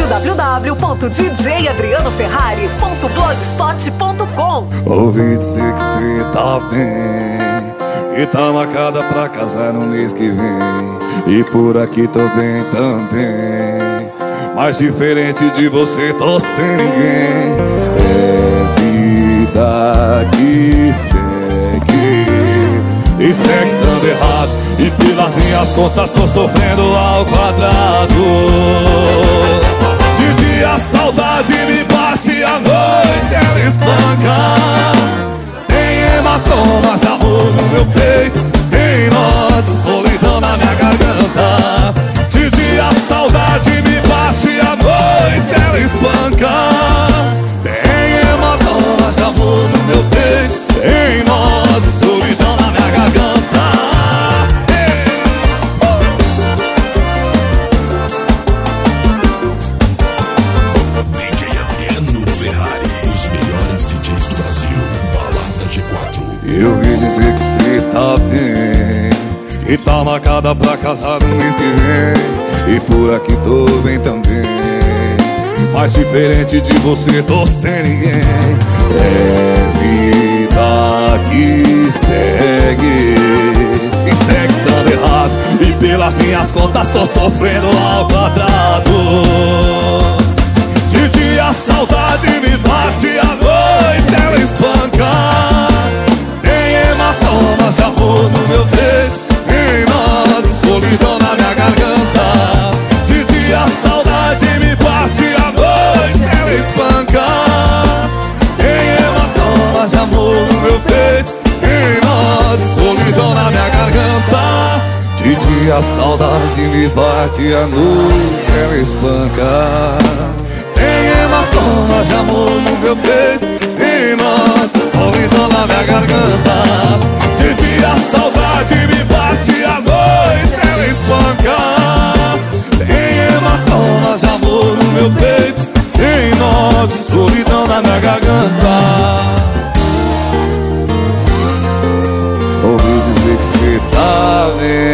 www.djadrianoferrari.blogspot.com. Ouvi dizer que cê tá bem, que tá marcada pra casar no mês que vem. E por aqui tô bem também, mas diferente de você tô sem ninguém. É vida que segue, e segue dando errado, e pelas minhas contas tô sofrendo ao quadrado. De dia a saudade me bate, à noite ela espanca. Tem hematomas de amor no meu peito, tem nó de solidão na minha garganta. De dia a saudade me bate, à noite ela espanca. Tem hematomas de amor no meu peito, tem nó de solidão na minha garganta. DJ Adriano Ferrari, os melhores DJs do Brasil, Balada G4. Eu ouvi dizer que cê tá bem, que tá marcada pra casar no mês que vem. E por aqui tô bem também, mas diferente de você tô sem ninguém. É vida que segue, e segue dando errado, e pelas minhas contas tô sofrendo ao quadrado. De dia a saudade me bate, à noite ela espanca. Tem hematomas de amor no meu peito, tem nó de solidão na minha garganta. De dia a saudade me bate, à noite ela espanca. Tem hematomas de amor no meu peito, tem nó de solidão na minha garganta. De dia a saudade me bate, à noite ela espanca. Tem hematomas de amor no meu peito, tem nó de solidão na minha garganta. De dia a saudade me bate, à noite ela espanca. Tem hematomas de amor no meu peito, tem nó de solidão na minha garganta. Ouvi dizer que cê tá bem,